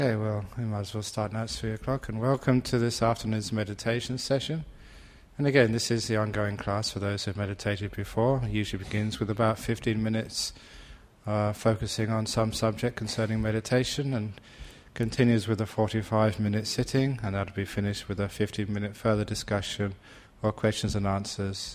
Okay, well, we might as well start now. It's 3 o'clock, and welcome to this afternoon's meditation session. And again, this is the ongoing class for those who have meditated before. It usually begins with about 15 minutes focusing on some subject concerning meditation, and continues with a 45-minute sitting, and that'll be finished with a 15-minute further discussion or questions and answers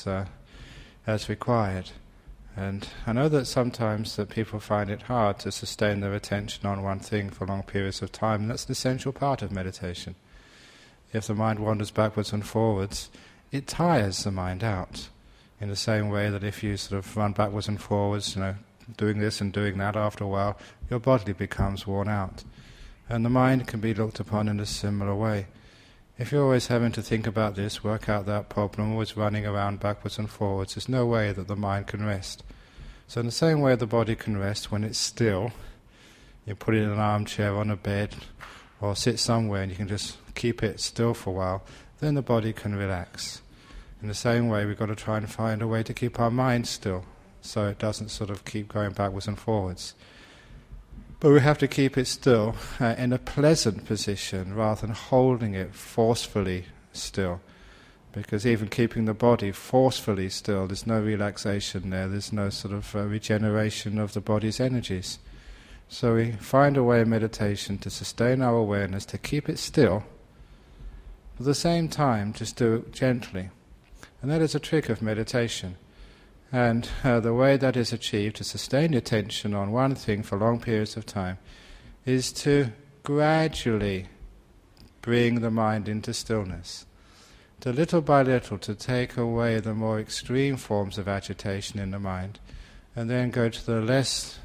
as required. And I know that sometimes that people find it hard to sustain their attention on one thing for long periods of time, and that's an essential part of meditation. If the mind wanders backwards and forwards, it tires the mind out, in the same way that if you sort of run backwards and forwards, doing this and doing that, after a while, your body becomes worn out. And the mind can be looked upon in a similar way. If you're always having to think about this, work out that problem, always running around backwards and forwards, there's no way that the mind can rest. So in the same way the body can rest when it's still, you put it in an armchair on a bed, or sit somewhere and you can just keep it still for a while, then the body can relax. In the same way, we've got to try and find a way to keep our mind still, so it doesn't sort of keep going backwards and forwards. But we have to keep it still in a pleasant position rather than holding it forcefully still. Because even keeping the body forcefully still, there's no relaxation there, there's no sort of regeneration of the body's energies. So we find a way in meditation to sustain our awareness, to keep it still, but at the same time just do it gently. And that is a trick of meditation. And the way that is achieved, to sustain your attention on one thing for long periods of time, is to gradually bring the mind into stillness. To little by little to take away the more extreme forms of agitation in the mind, and then go to the less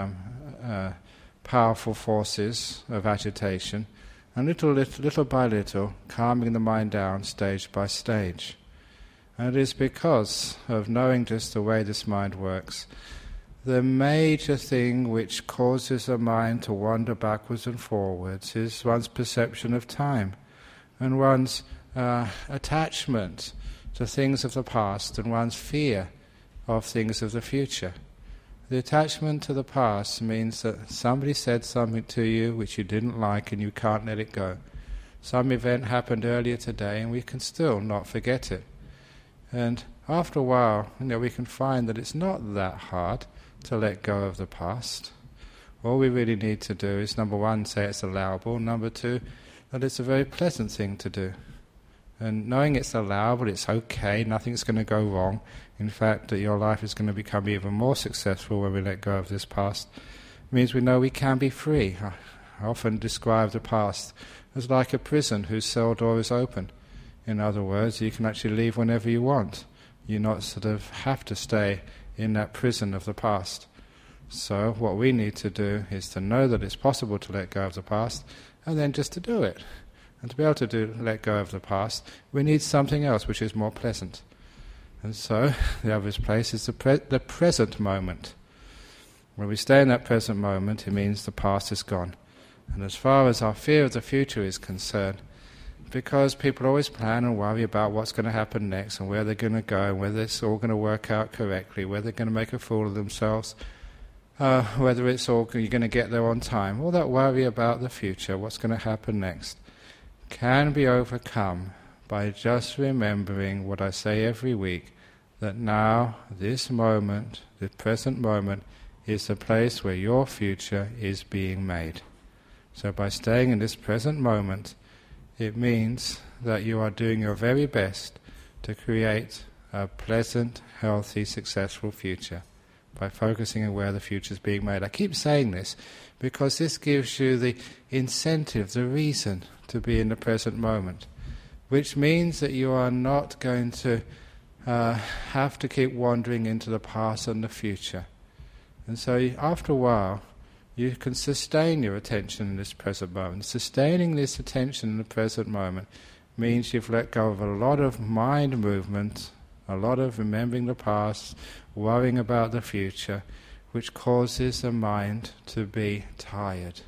powerful forces of agitation, and little by little calming the mind down stage by stage. And it is because of knowing just the way this mind works, the major thing which causes a mind to wander backwards and forwards is one's perception of time, and one's attachment to things of the past, and one's fear of things of the future. The attachment to the past means that somebody said something to you which you didn't like and you can't let it go. Some event happened earlier today and we can still not forget it. And after a while, we can find that it's not that hard to let go of the past. All we really need to do is, number one, say it's allowable. Number two, that it's a very pleasant thing to do. And knowing it's allowable, it's okay, nothing's going to go wrong. In fact, that your life is going to become even more successful when we let go of this past. It means we know we can be free. I often describe the past as like a prison whose cell door is open. In other words, you can actually leave whenever you want. You not sort of have to stay in that prison of the past. So what we need to do is to know that it's possible to let go of the past, and then just to do it. And to be able to let go of the past, we need something else which is more pleasant. And so the obvious place is the present moment. When we stay in that present moment, it means the past is gone. And as far as our fear of the future is concerned, because people always plan and worry about what's going to happen next and where they're going to go and whether it's all going to work out correctly, whether they're going to make a fool of themselves, whether it's all you're going to get there on time. All that worry about the future, what's going to happen next, can be overcome by just remembering what I say every week, that now, this moment, the present moment, is the place where your future is being made. So by staying in this present moment, it means that you are doing your very best to create a pleasant, healthy, successful future by focusing on where the future is being made. I keep saying this because this gives you the incentive, the reason to be in the present moment, which means that you are not going to have to keep wandering into the past and the future. And so after a while, you can sustain your attention in this present moment. Sustaining this attention in the present moment means you've let go of a lot of mind movement, a lot of remembering the past, worrying about the future, which causes the mind to be tired.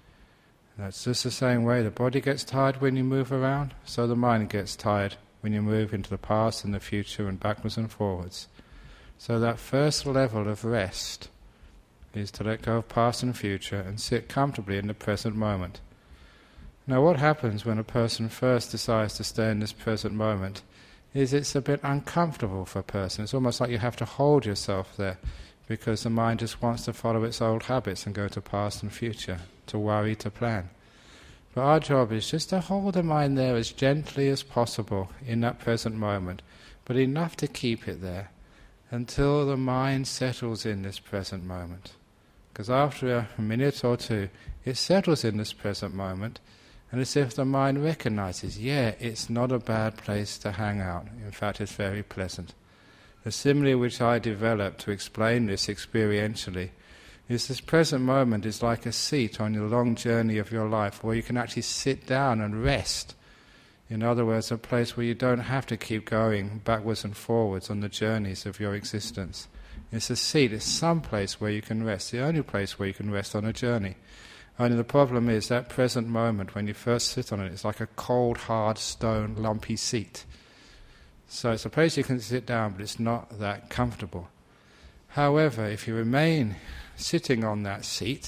That's just the same way the body gets tired when you move around, so the mind gets tired when you move into the past and the future and backwards and forwards. So that first level of rest is to let go of past and future and sit comfortably in the present moment. Now what happens when a person first decides to stay in this present moment is it's a bit uncomfortable for a person. It's almost like you have to hold yourself there because the mind just wants to follow its old habits and go to past and future, to worry, to plan. But our job is just to hold the mind there as gently as possible in that present moment, but enough to keep it there until the mind settles in this present moment. Because after a minute or two, it settles in this present moment, and it's as if the mind recognizes, it's not a bad place to hang out. In fact, it's very pleasant. The simile which I developed to explain this experientially is this present moment is like a seat on your long journey of your life where you can actually sit down and rest. In other words, a place where you don't have to keep going backwards and forwards on the journeys of your existence. It's a seat, it's some place where you can rest, the only place where you can rest on a journey. Only the problem is that present moment, when you first sit on it, it's like a cold, hard, stone, lumpy seat. So it's a place you can sit down, but it's not that comfortable. However, if you remain sitting on that seat,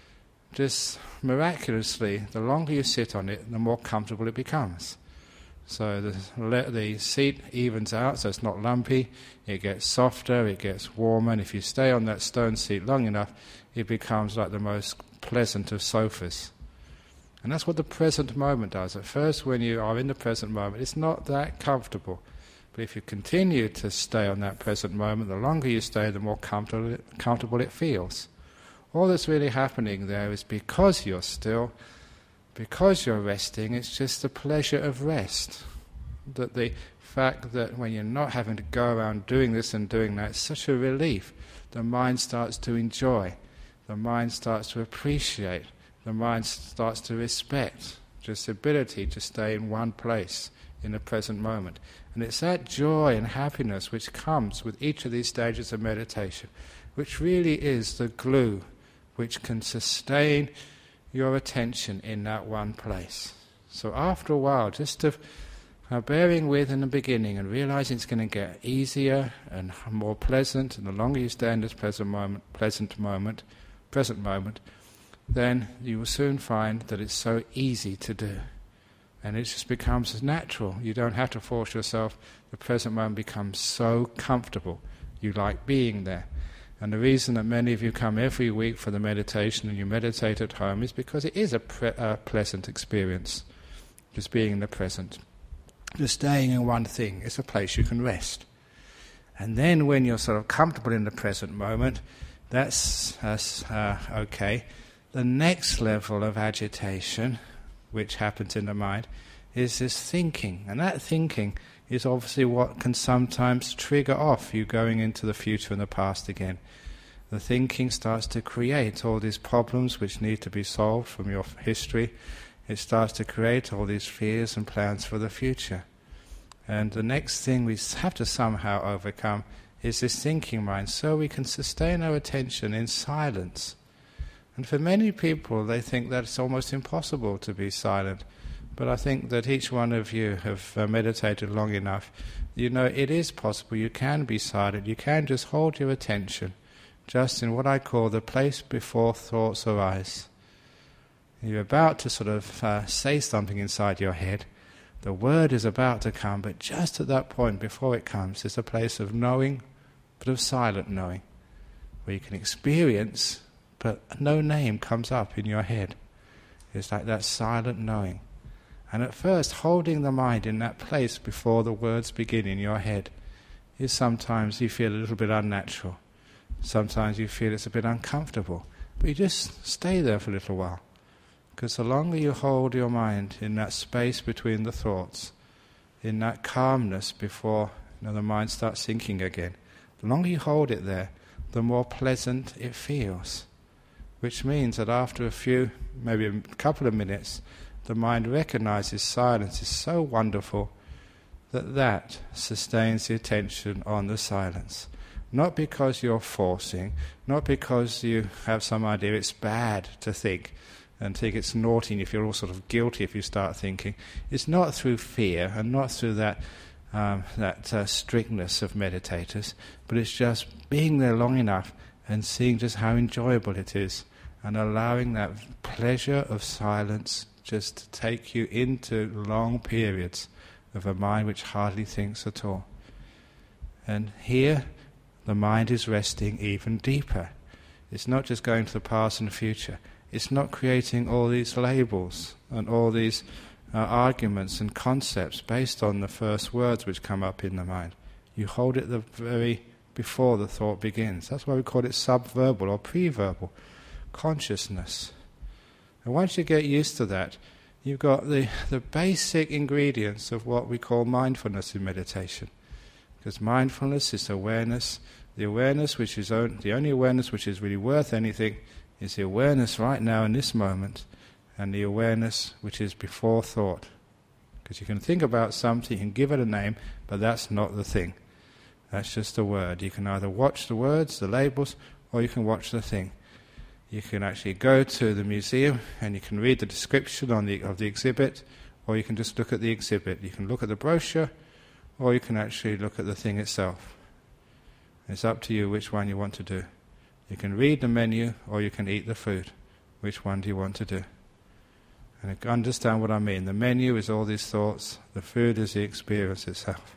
just miraculously, the longer you sit on it, the more comfortable it becomes. So the seat evens out, so it's not lumpy, it gets softer, it gets warmer, and if you stay on that stone seat long enough, it becomes like the most pleasant of sofas. And that's what the present moment does. At first, when you are in the present moment, it's not that comfortable. But if you continue to stay on that present moment, the longer you stay, the more comfortable it feels. All that's really happening there is because you're still, because you're resting, it's just the pleasure of rest. That the fact that when you're not having to go around doing this and doing that, it's such a relief. The mind starts to enjoy. The mind starts to appreciate. The mind starts to respect just the ability to stay in one place in the present moment. And it's that joy and happiness which comes with each of these stages of meditation, which really is the glue which can sustain your attention in that one place. So after a while, just to bearing with in the beginning and realizing it's going to get easier and more pleasant, and the longer you stay in this present moment, then you will soon find that it's so easy to do. And it just becomes natural. You don't have to force yourself. The present moment becomes so comfortable. You like being there. And the reason that many of you come every week for the meditation and you meditate at home is because it is a pleasant experience, just being in the present. Just staying in one thing. It's a place you can rest. And then when you're sort of comfortable in the present moment, that's okay. The next level of agitation, which happens in the mind, is this thinking. And that thinking is obviously what can sometimes trigger off you going into the future and the past again. The thinking starts to create all these problems which need to be solved from your history. It starts to create all these fears and plans for the future. And the next thing we have to somehow overcome is this thinking mind, so we can sustain our attention in silence. And for many people, they think that it's almost impossible to be silent. But I think that each one of you have meditated long enough. You know it is possible. You can be silent. You can just hold your attention just in what I call the place before thoughts arise. You're about to sort of say something inside your head. The word is about to come, but just at that point before it comes, it's a place of knowing, but of silent knowing, where you can experience, but no name comes up in your head. It's like that silent knowing. And at first, holding the mind in that place before the words begin in your head is sometimes you feel a little bit unnatural. Sometimes you feel it's a bit uncomfortable. But you just stay there for a little while. Because the longer you hold your mind in that space between the thoughts, in that calmness before the mind starts thinking again, the longer you hold it there, the more pleasant it feels. Which means that after a few, maybe a couple of minutes, the mind recognizes silence is so wonderful that sustains the attention on the silence. Not because you're forcing, not because you have some idea it's bad to think and think it's naughty and you feel all sort of guilty if you start thinking. It's not through fear and not through that strictness of meditators, but it's just being there long enough and seeing just how enjoyable it is, and allowing that pleasure of silence just to take you into long periods of a mind which hardly thinks at all. And here the mind is resting even deeper. It's not just going to the past and the future. It's not creating all these labels and all these arguments and concepts based on the first words which come up in the mind. You hold it the very before the thought begins. That's why we call it subverbal or pre-verbal consciousness. And once you get used to that, you've got the basic ingredients of what we call mindfulness in meditation. Because mindfulness is awareness. The awareness which is the only awareness which is really worth anything is the awareness right now in this moment, and the awareness which is before thought. Because you can think about something, you can give it a name, but that's not the thing. That's just a word. You can either watch the words, the labels, or you can watch the thing. You can actually go to the museum and you can read the description of the exhibit, or you can just look at the exhibit. You can look at the brochure, or you can actually look at the thing itself. It's up to you which one you want to do. You can read the menu, or you can eat the food. Which one do you want to do? And understand what I mean. The menu is all these thoughts. The food is the experience itself.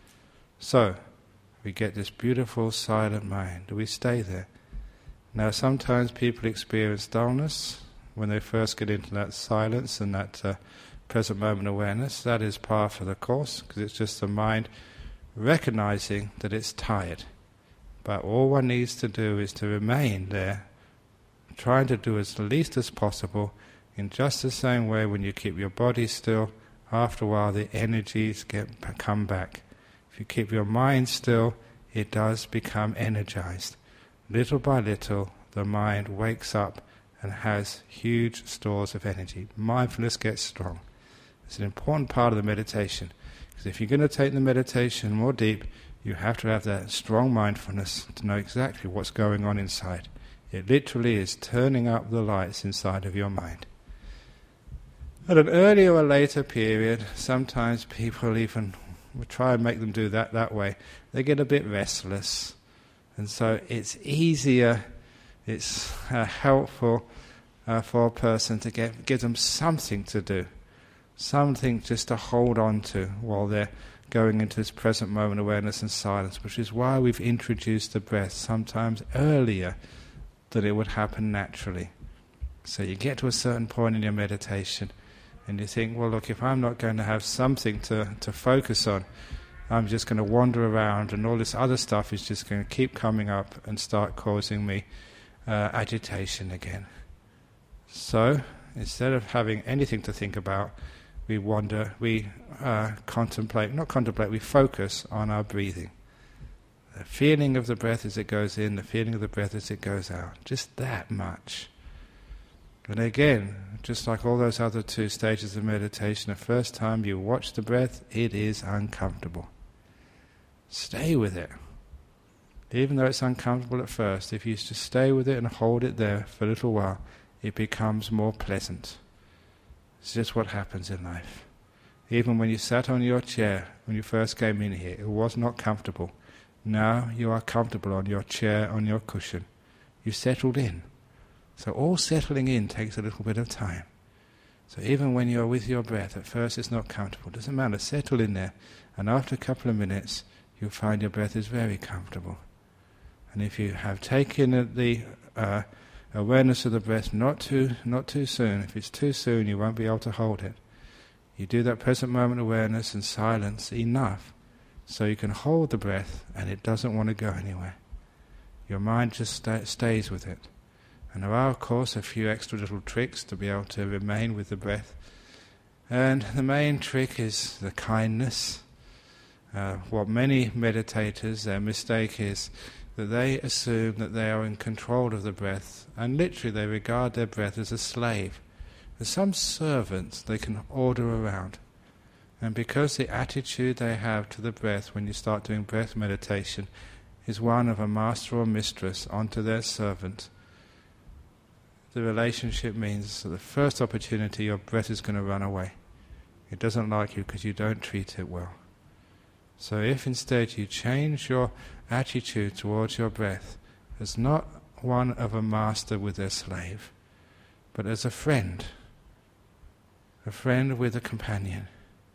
So, we get this beautiful silent mind. Do we stay there? Now, sometimes people experience dullness when they first get into that silence and that present moment awareness. That is part of the course, because it's just the mind recognizing that it's tired. But all one needs to do is to remain there, trying to do as least as possible, in just the same way when you keep your body still, after a while the energies come back. If you keep your mind still, it does become energized. Little by little, the mind wakes up and has huge stores of energy. Mindfulness gets strong. It's an important part of the meditation. Because if you're going to take the meditation more deep, you have to have that strong mindfulness to know exactly what's going on inside. It literally is turning up the lights inside of your mind. At an earlier or later period, sometimes people even we try and make them do that way. They get a bit restless. And so it's easier, it's helpful for a person to give them something to do. Something just to hold on to while they're going into this present moment awareness and silence, which is why we've introduced the breath sometimes earlier than it would happen naturally. So you get to a certain point in your meditation and you think, well look, if I'm not going to have something to focus on, I'm just going to wander around and all this other stuff is just going to keep coming up and start causing me agitation again. So instead of having anything to think about, we wander, we we focus on our breathing. The feeling of the breath as it goes in, the feeling of the breath as it goes out. Just that much. And again, just like all those other two stages of meditation, the first time you watch the breath, it is uncomfortable. Stay with it. Even though it's uncomfortable at first, if you just stay with it and hold it there for a little while, it becomes more pleasant. It's just what happens in life. Even when you sat on your chair, when you first came in here, it was not comfortable. Now you are comfortable on your chair, on your cushion. You settled in. So all settling in takes a little bit of time. So even when you're with your breath, at first it's not comfortable. It doesn't matter, settle in there. And after a couple of minutes, you'll find your breath is very comfortable. And if you have taken the awareness of the breath not too soon, if it's too soon you won't be able to hold it. You do that present moment awareness and silence enough so you can hold the breath and it doesn't want to go anywhere. Your mind just stays with it. And there are, of course, a few extra little tricks to be able to remain with the breath. And the main trick is the kindness. What many meditators, their mistake is that they assume that they are in control of the breath, and literally they regard their breath as a slave, as some servant they can order around. And because the attitude they have to the breath when you start doing breath meditation is one of a master or mistress onto their servant, the relationship means that the first opportunity your breath is going to run away. It doesn't like you because you don't treat it well. So if instead you change your attitude towards your breath as not one of a master with their slave, but as a friend with a companion.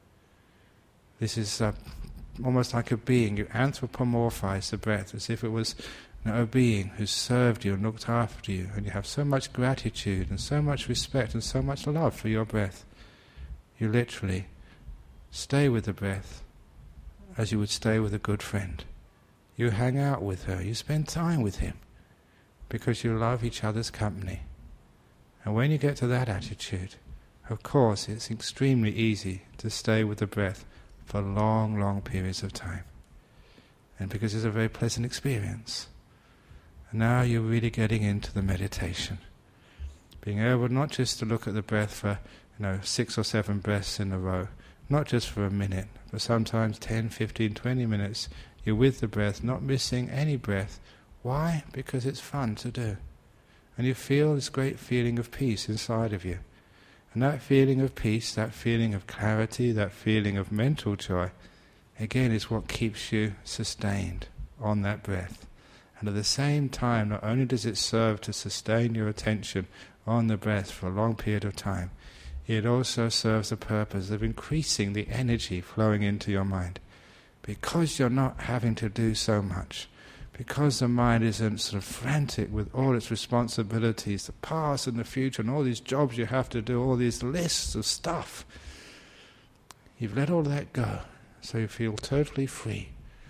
This is almost like a being. You anthropomorphize the breath as if it was a being who served you and looked after you, and you have so much gratitude and so much respect and so much love for your breath. You literally stay with the breath as you would stay with a good friend. You hang out with her, you spend time with him, because you love each other's company. And when you get to that attitude, of course it's extremely easy to stay with the breath for long, long periods of time. And because it's a very pleasant experience. And now you're really getting into the meditation. Being able not just to look at the breath for 6 or 7 breaths in a row, not just for a minute, but sometimes 10, 15, 20 minutes, you're with the breath, not missing any breath. Why? Because it's fun to do. And you feel this great feeling of peace inside of you. And that feeling of peace, that feeling of clarity, that feeling of mental joy, again is what keeps you sustained on that breath. And at the same time, not only does it serve to sustain your attention on the breath for a long period of time, it also serves the purpose of increasing the energy flowing into your mind. Because you're not having to do so much, because the mind isn't sort of frantic with all its responsibilities, the past and the future, and all these jobs you have to do, all these lists of stuff, you've let all that go, so you feel totally free.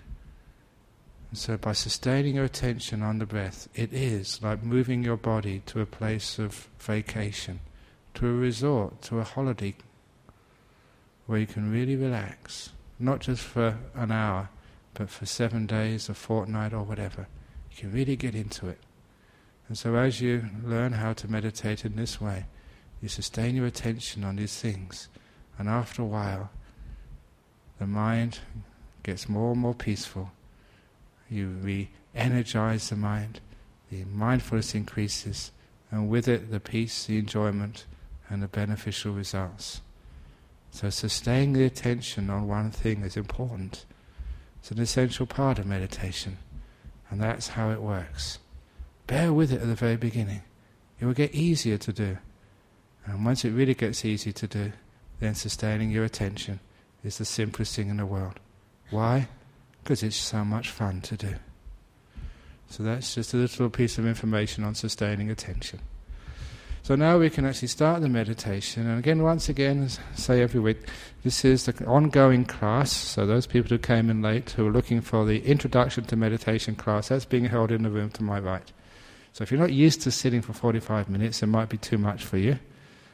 And so by sustaining your attention on the breath, it is like moving your body to a place of vacation, to a resort, to a holiday, where you can really relax, not just for an hour, but for 7 days, a fortnight, or whatever. You can really get into it. And so as you learn how to meditate in this way, you sustain your attention on these things, and after a while, the mind gets more and more peaceful. You re-energize the mind, the mindfulness increases, and with it the peace, the enjoyment, and the beneficial results. So sustaining the attention on one thing is important. It's an essential part of meditation, and that's how it works. Bear with it at the very beginning. It will get easier to do. And once it really gets easy to do, then sustaining your attention is the simplest thing in the world. Why? Because it's so much fun to do. So that's just a little piece of information on sustaining attention. So now we can actually start the meditation. And again, once again, as I say every week, this is the ongoing class. So those people who came in late, who are looking for the Introduction to Meditation class, that's being held in the room to my right. So if you're not used to sitting for 45 minutes, it might be too much for you.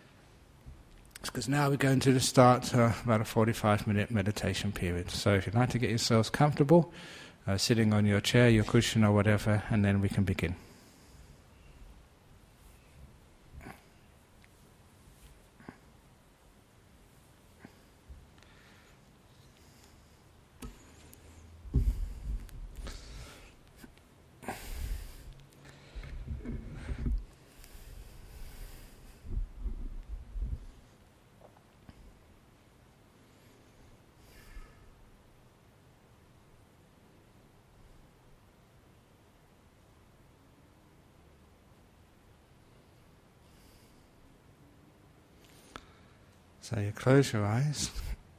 It's because now we're going to start about a 45-minute meditation period. So if you'd like to get yourselves comfortable, sitting on your chair, your cushion or whatever, and then we can begin. So you close your eyes.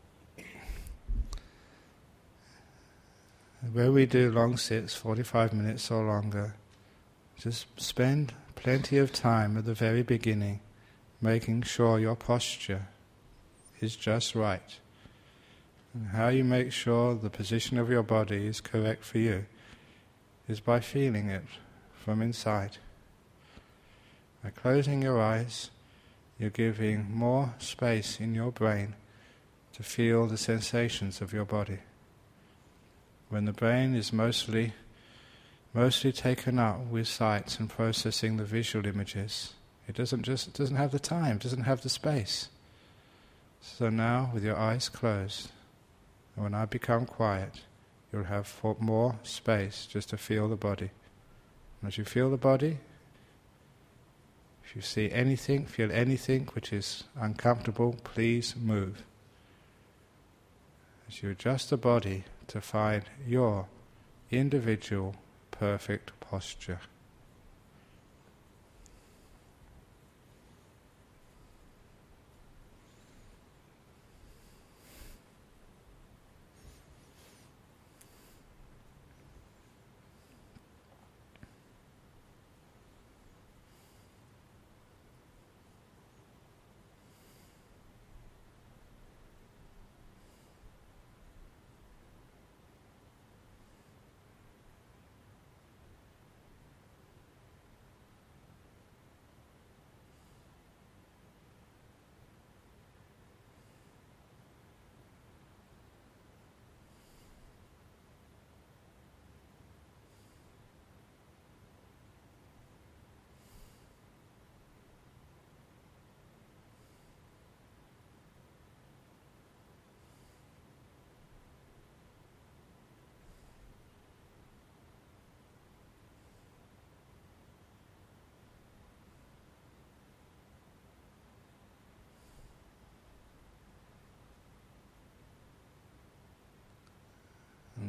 Where we do long sits, 45 minutes or longer, just spend plenty of time at the very beginning making sure your posture is just right. And how you make sure the position of your body is correct for you is by feeling it from inside. By closing your eyes, you're giving more space in your brain to feel the sensations of your body. When the brain is mostly taken up with sights and processing the visual images, it doesn't have the time, doesn't have the space. So now, with your eyes closed, and when I become quiet, you'll have more space just to feel the body. And as you feel the body, if you see anything, feel anything which is uncomfortable, please move. As you adjust the body to find your individual perfect posture.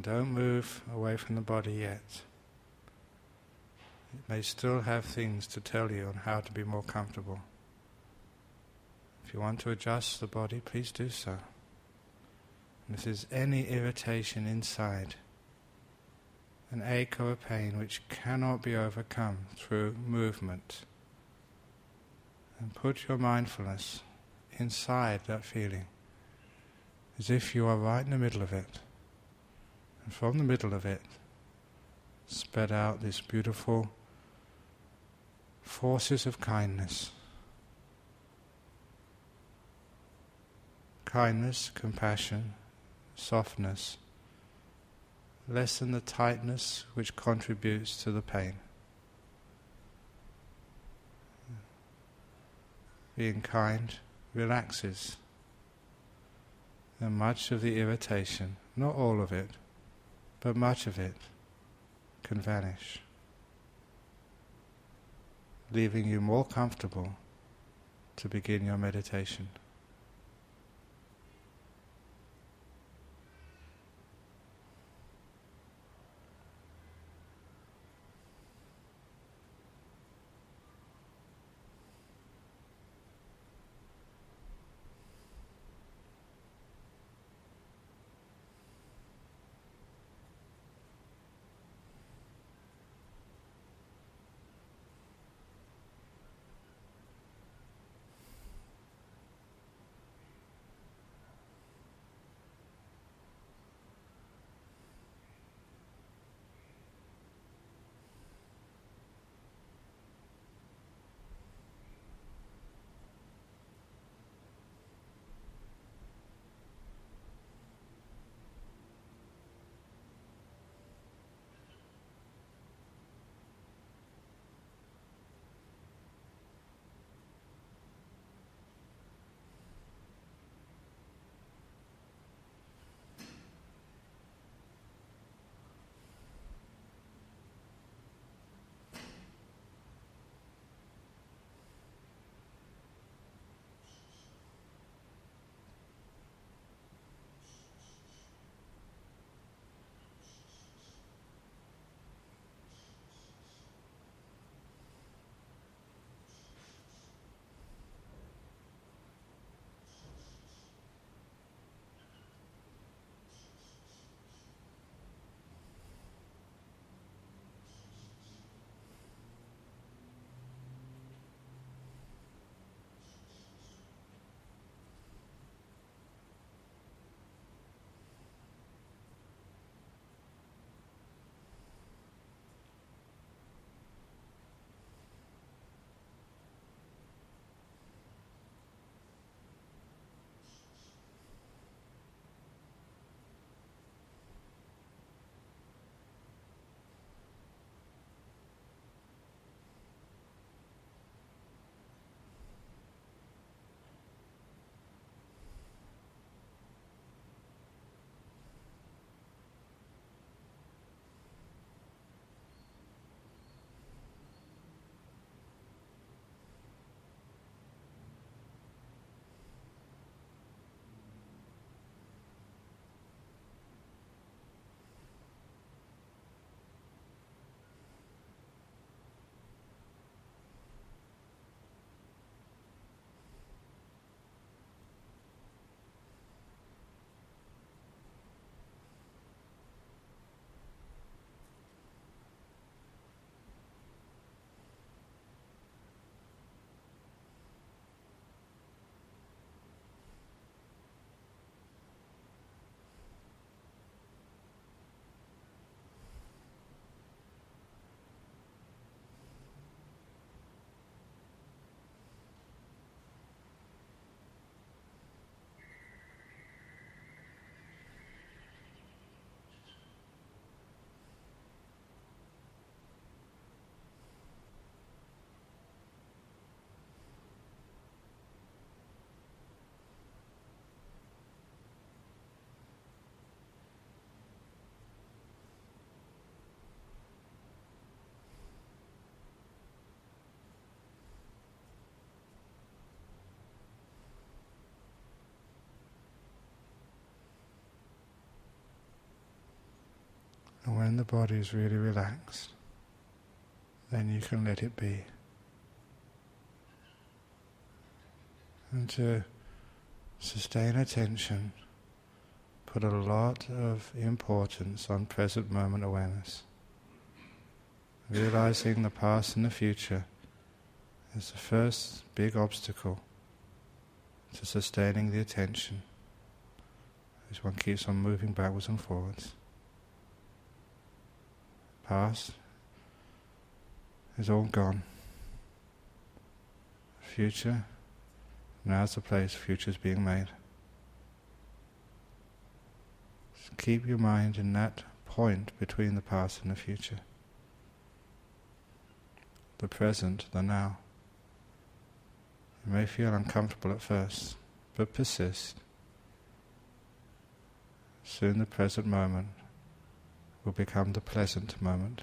don't move away from the body yet. It may still have things to tell you on how to be more comfortable. If you want to adjust the body, please do so. And if there's any irritation inside, an ache or a pain which cannot be overcome through movement, and put your mindfulness inside that feeling, as if you are right in the middle of it. And from the middle of it, spread out this beautiful forces of kindness. Kindness, compassion, softness, lessen the tightness which contributes to the pain. Being kind relaxes, and much of the irritation, not all of it, but much of it, can vanish, leaving you more comfortable to begin your meditation. And when the body is really relaxed, then you can let it be. And to sustain attention, put a lot of importance on present moment awareness. Realizing the past and the future is the first big obstacle to sustaining the attention, as one keeps on moving backwards and forwards. Past is all gone. Future, now's the place future's being made. So keep your mind in that point between the past and the future. The present, the now. You may feel uncomfortable at first, but persist. Soon the present moment will become the pleasant moment.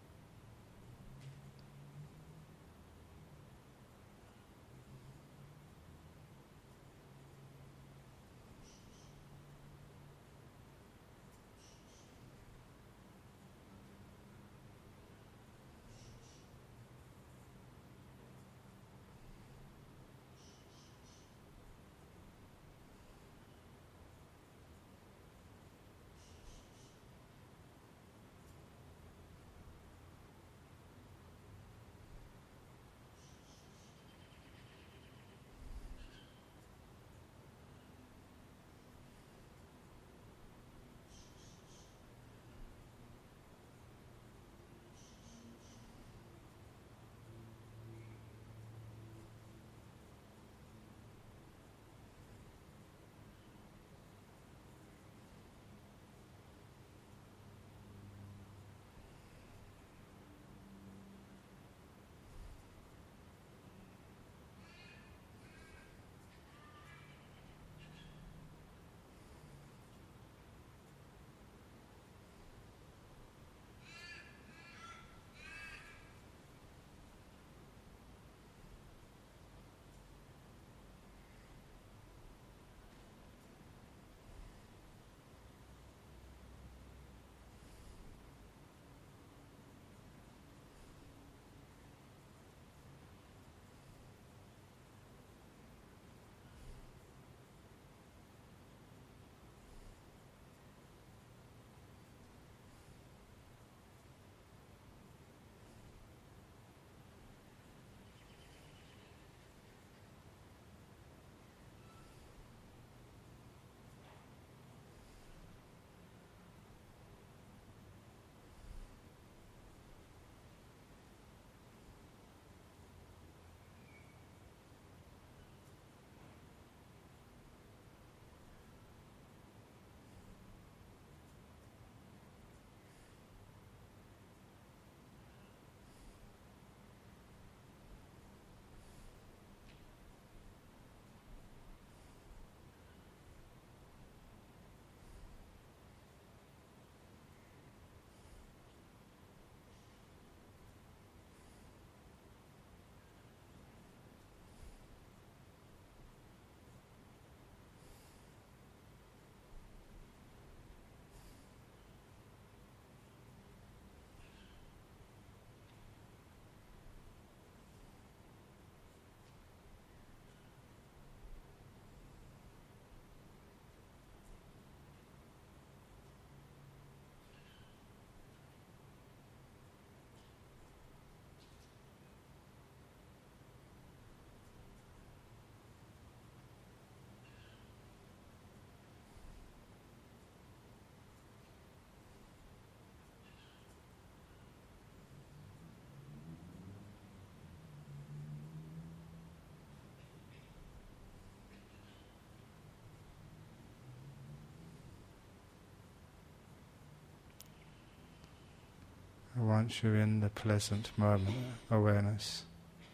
Once you're in the pleasant moment awareness,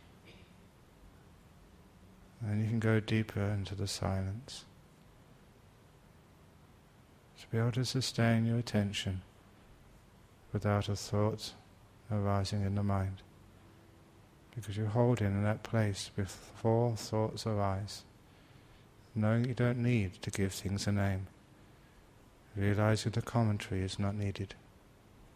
then you can go deeper into the silence. To be able to sustain your attention without a thought arising in the mind. Because you hold in that place before thoughts arise, knowing you don't need to give things a name, realizing the commentary is not needed.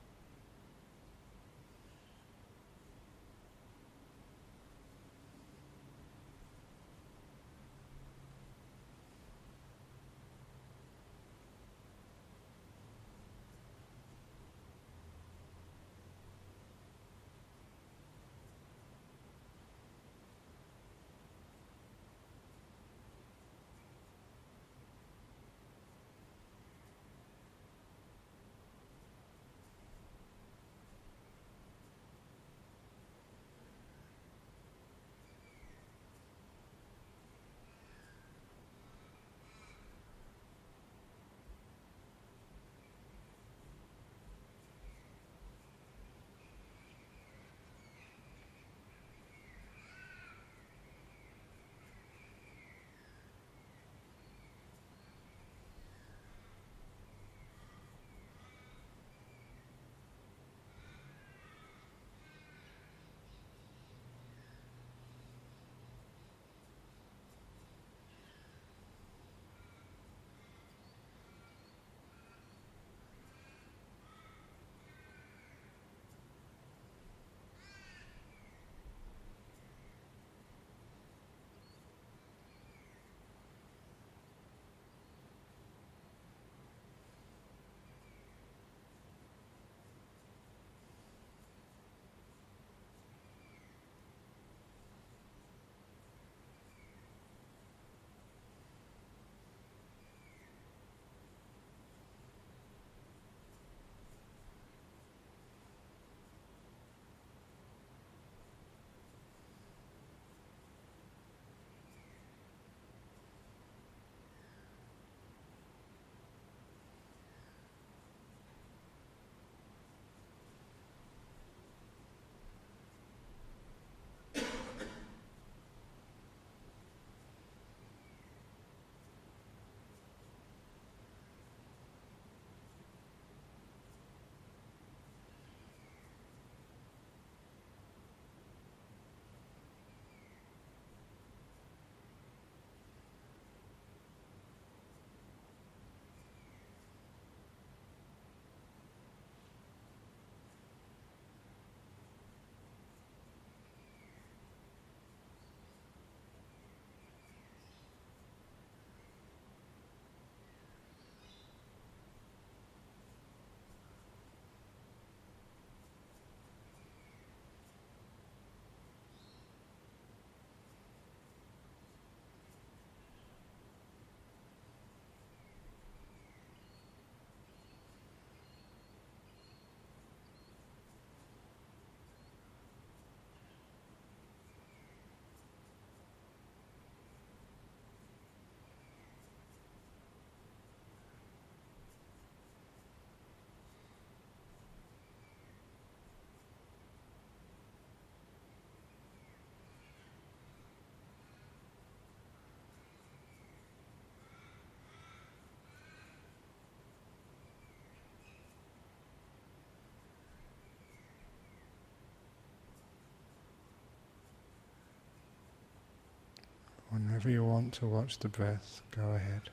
Whenever you want to watch the breath, go ahead.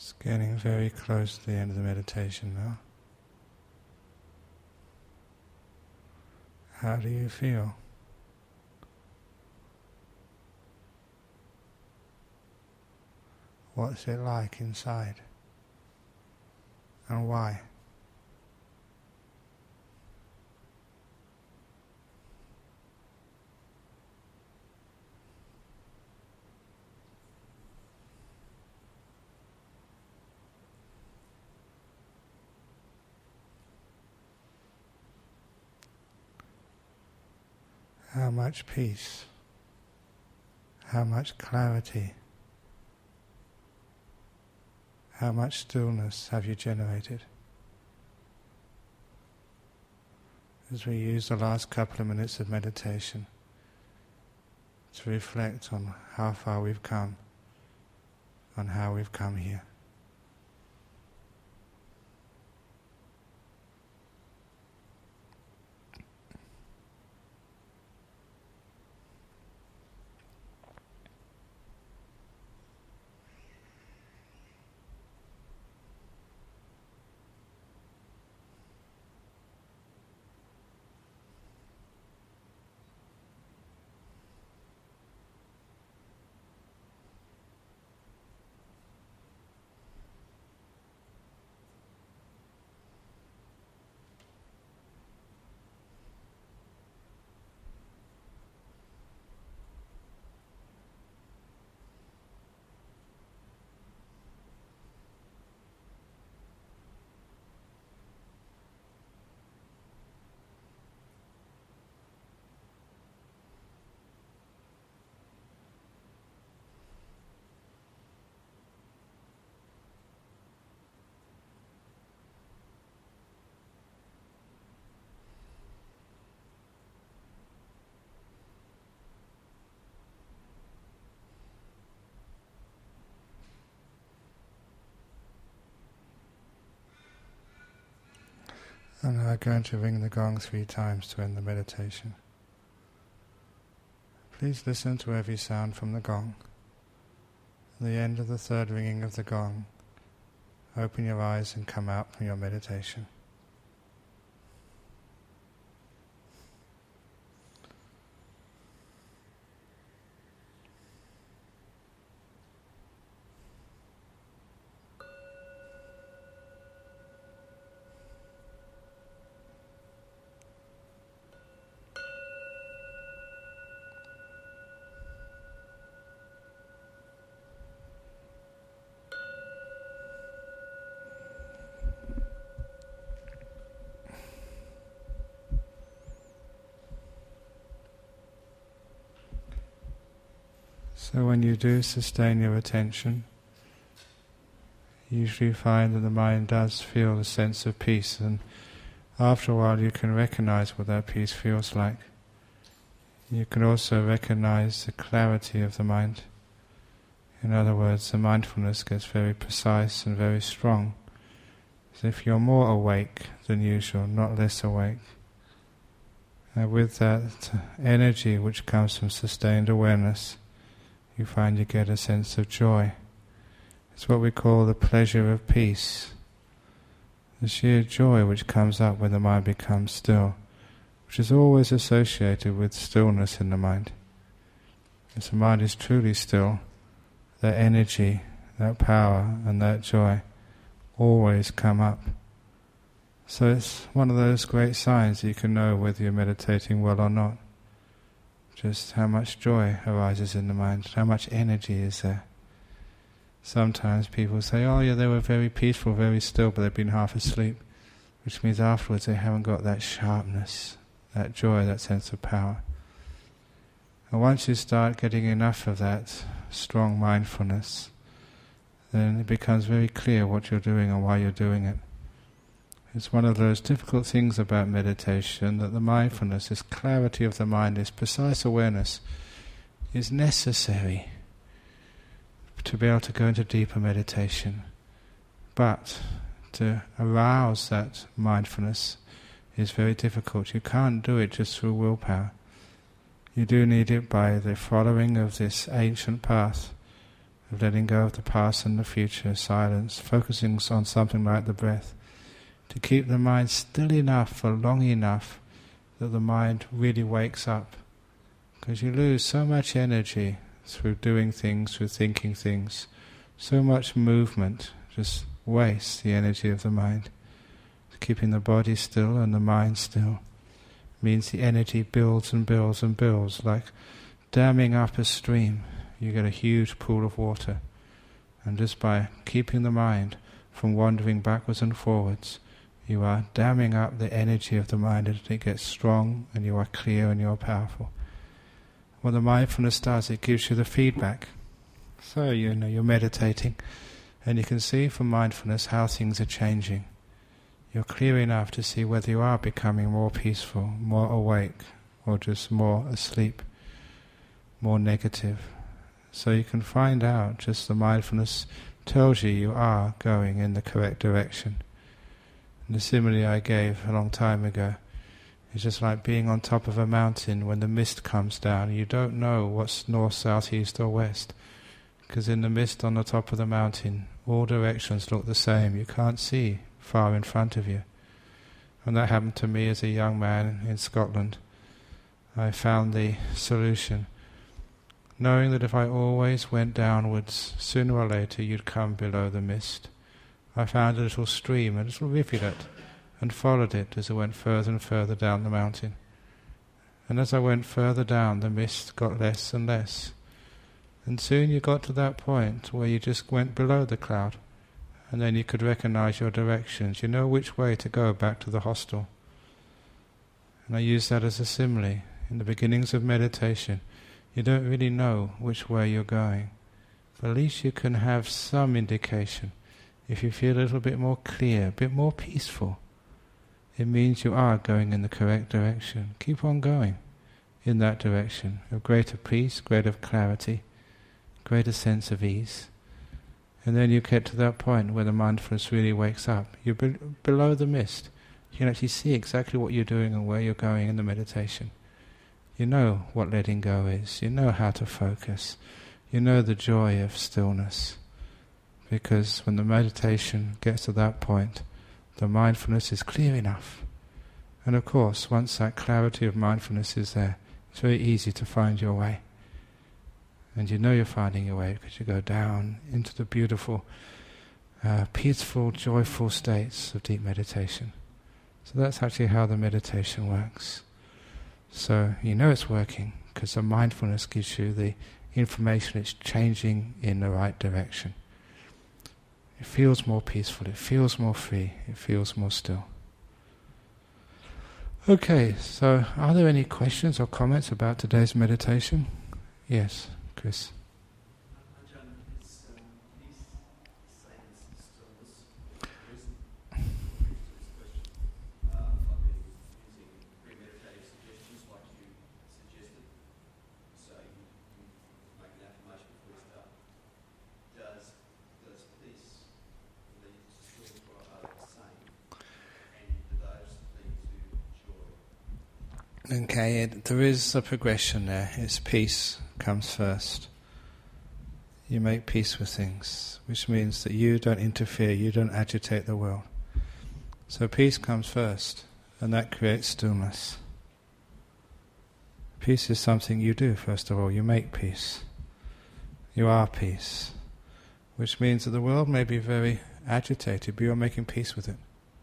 It's getting very close to the end of the meditation now. How do you feel? What's it like inside? And why? How much peace, how much clarity, how much stillness have you generated? As we use the last couple of minutes of meditation to reflect on how far we've come, on how we've come here. And I'm going to ring the gong 3 times to end the meditation. Please listen to every sound from the gong. At the end of the 3rd ringing of the gong, open your eyes and come out from your meditation. So when you do sustain your attention, you usually find that the mind does feel a sense of peace, and after a while you can recognize what that peace feels like. You can also recognize the clarity of the mind. In other words, the mindfulness gets very precise and very strong, as if you're more awake than usual, not less awake. And with that energy which comes from sustained awareness, you find you get a sense of joy. It's what we call the pleasure of peace. The sheer joy which comes up when the mind becomes still, which is always associated with stillness in the mind. As the mind is truly still, that energy, that power and that joy always come up. So it's one of those great signs that you can know whether you're meditating well or not. Just how much joy arises in the mind, how much energy is there. Sometimes people say, oh yeah, they were very peaceful, very still, but they've been half asleep, which means afterwards they haven't got that sharpness, that joy, that sense of power. And once you start getting enough of that strong mindfulness, then it becomes very clear what you're doing and why you're doing it. It's one of those difficult things about meditation, that the mindfulness, this clarity of the mind, this precise awareness, is necessary to be able to go into deeper meditation. But to arouse that mindfulness is very difficult. You can't do it just through willpower. You do need it by the following of this ancient path of letting go of the past and the future, silence, focusing on something like the breath, to keep the mind still enough for long enough that the mind really wakes up. Because you lose so much energy through doing things, through thinking things, so much movement just wastes the energy of the mind. Keeping the body still and the mind still means the energy builds and builds and builds, like damming up a stream. You get a huge pool of water, and just by keeping the mind from wandering backwards and forwards, you are damming up the energy of the mind until it gets strong and you are clear and you are powerful. What the mindfulness does, it gives you the feedback. So you're meditating and you can see from mindfulness how things are changing. You're clear enough to see whether you are becoming more peaceful, more awake, or just more asleep, more negative. So you can find out, just the mindfulness tells you are going in the correct direction. And the simile I gave a long time ago is just like being on top of a mountain when the mist comes down. You don't know what's north, south, east or west, because in the mist on the top of the mountain, all directions look the same. You can't see far in front of you. And that happened to me as a young man in Scotland. I found the solution, knowing that if I always went downwards, sooner or later you'd come below the mist. I found a little stream, a little rivulet, and followed it as I went further and further down the mountain. And as I went further down, the mist got less and less. And soon you got to that point where you just went below the cloud, and then you could recognize your directions. You know which way to go back to the hostel. And I use that as a simile. In the beginnings of meditation, you don't really know which way you're going, but at least you can have some indication. If you feel a little bit more clear, a bit more peaceful, it means you are going in the correct direction. Keep on going in that direction of greater peace, greater clarity, greater sense of ease. And then you get to that point where the mindfulness really wakes up. You're below the mist. You can actually see exactly what you're doing and where you're going in the meditation. You know what letting go is. You know how to focus. You know the joy of stillness. Because when the meditation gets to that point, the mindfulness is clear enough. And of course, once that clarity of mindfulness is there, it's very easy to find your way. And you know you're finding your way because you go down into the beautiful, peaceful, joyful states of deep meditation. So that's actually how the meditation works. So you know it's working because the mindfulness gives you the information it's changing in the right direction. It feels more peaceful, it feels more free, it feels more still. Okay, so are there any questions or comments about today's meditation? Yes, Chris. Okay, there is a progression there. It's peace comes first. You make peace with things, which means that you don't interfere, you don't agitate the world. So peace comes first, and that creates stillness. Peace is something you do, first of all. You make peace. You are peace, which means that the world may be very agitated, but you're making peace with it.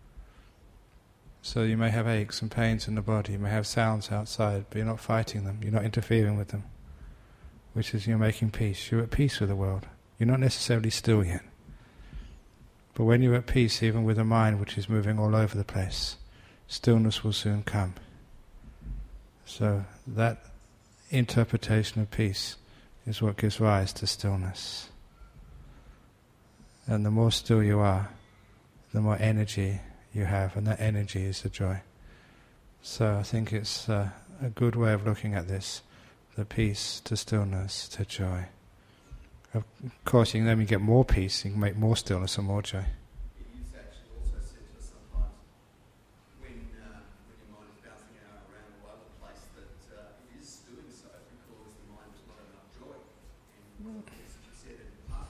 So you may have aches and pains in the body, you may have sounds outside, but you're not fighting them, you're not interfering with them, which is you're making peace. You're at peace with the world. You're not necessarily still yet. But when you're at peace, even with a mind which is moving all over the place, stillness will soon come. So that interpretation of peace is what gives rise to stillness. And the more still you are, the more energy you have, and that energy is the joy. So I think it's a good way of looking at this, the peace to stillness to joy. Of course, you can then get more peace, you can make more stillness and more joy. It is actually also said to us sometimes when your mind is bouncing around all over the place that it is doing so because the mind has not enough joy. And as you said in the past,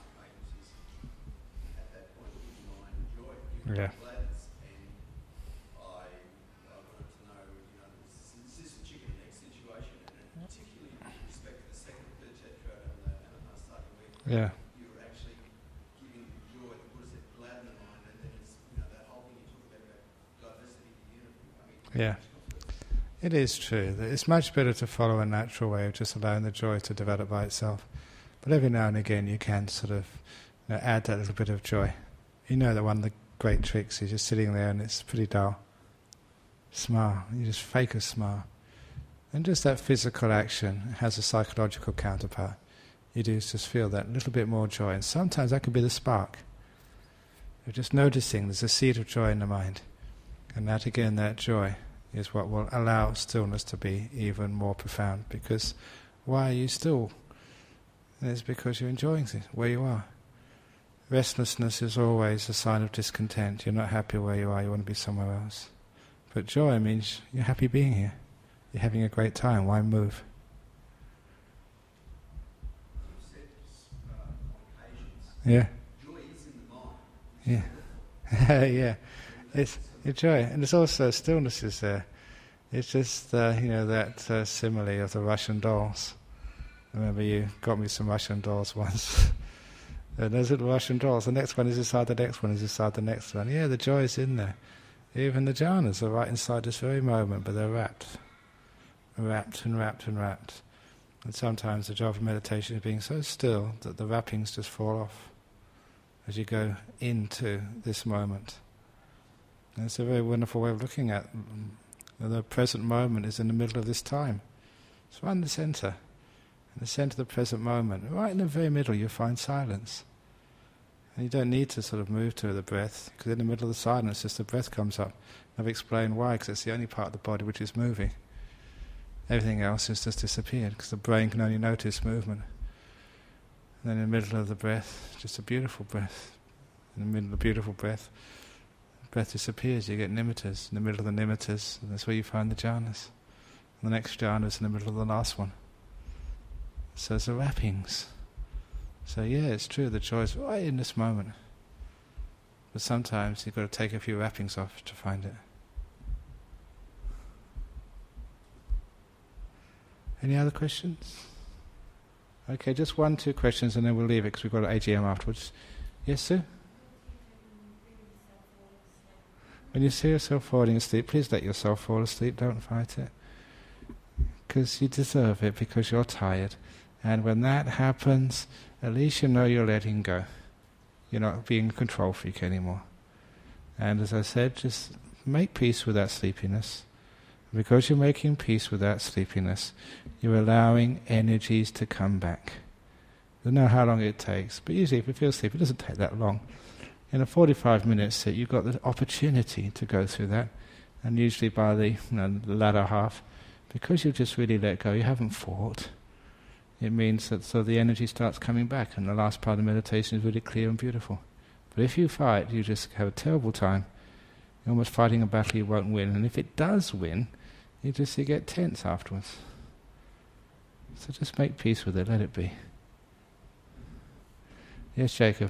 Yeah. gladness. And I wanted to know, is this a chicken and egg situation? And particularly with respect to the second, third tetrad and the Anahastaka, where Yeah. you're actually giving joy, the Buddha said, gladden the mind, and then it's, that whole thing you talk about diversity of unity. Yeah. It is true that it's much better to follow a natural way of just allowing the joy to develop by itself. But every now and again you can sort of add that little bit of joy. You know that one of the great tricks is just sitting there and it's pretty dull. Smile. You just fake a smile. And just that physical action has a psychological counterpart. You do just feel that little bit more joy. And sometimes that could be the spark. You're just noticing there's a seed of joy in the mind. And that again, that joy is what will allow stillness to be even more profound. Because why are you still? It's because you're enjoying things where you are. Restlessness is always a sign of discontent. You're not happy where you are, you want to be somewhere else. But joy means you're happy being here. You're having a great time, why move? Yeah. Joy is in the mind. Yeah. Yeah. It's joy. And there's also stillness is there. It's just, that simile of the Russian dolls. I remember you got me some Russian dolls once. And those little Russian dolls, the next one is inside the next one, is inside the next one. Yeah, the joy is in there. Even the jhanas are right inside this very moment, but they're wrapped. Wrapped and wrapped and wrapped. And sometimes the job of meditation is being so still that the wrappings just fall off as you go into this moment. And it's a very wonderful way of looking at the present moment is in the middle of this time. It's right in the centre. In the centre of the present moment, right in the very middle, you find silence. And you don't need to sort of move to the breath, because in the middle of the silence, just the breath comes up. I've explained why, because it's the only part of the body which is moving. Everything else has just disappeared, because the brain can only notice movement. And then in the middle of the breath, just a beautiful breath. In the middle of the beautiful breath, the breath disappears, you get nimittas. In the middle of the nimittas, and that's where you find the jhanas. And the next jhana is in the middle of the last one. So it's the wrappings. So yeah, it's true, the joy is right in this moment. But sometimes you've got to take a few wrappings off to find it. Any other questions? Okay, just 1, 2 questions and then we'll leave it because we've got an AGM afterwards. Yes, Sue? When you see yourself falling asleep, please let yourself fall asleep, don't fight it. Because you deserve it, because you're tired. And when that happens, at least you know you're letting go. You're not being a control freak anymore. And as I said, just make peace with that sleepiness. Because you're making peace with that sleepiness, you're allowing energies to come back. I don't know how long it takes, but usually if you feel sleepy, it doesn't take that long. In a 45-minute sit, you've got the opportunity to go through that. And usually by the latter half, because you've just really let go, you haven't fought. It means that so the energy starts coming back, and the last part of the meditation is really clear and beautiful. But if you fight, you just have a terrible time. You're almost fighting a battle you won't win, and if it does win, you get tense afterwards. So just make peace with it, let it be. Yes, Jacob?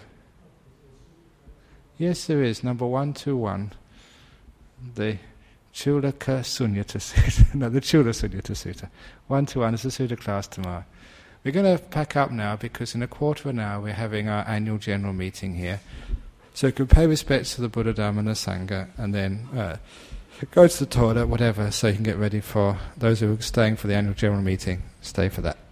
Yes, there is, number 121, the Chulaka Sunyata Sutta. No, the Chula Sunyata Sutta. 121 is the Sutta class tomorrow. We're going to pack up now because in a quarter of an hour we're having our annual general meeting here. So you can pay respects to the Buddha, Dhamma and the Sangha and then go to the toilet, whatever, so you can get ready for those who are staying for the annual general meeting. Stay for that.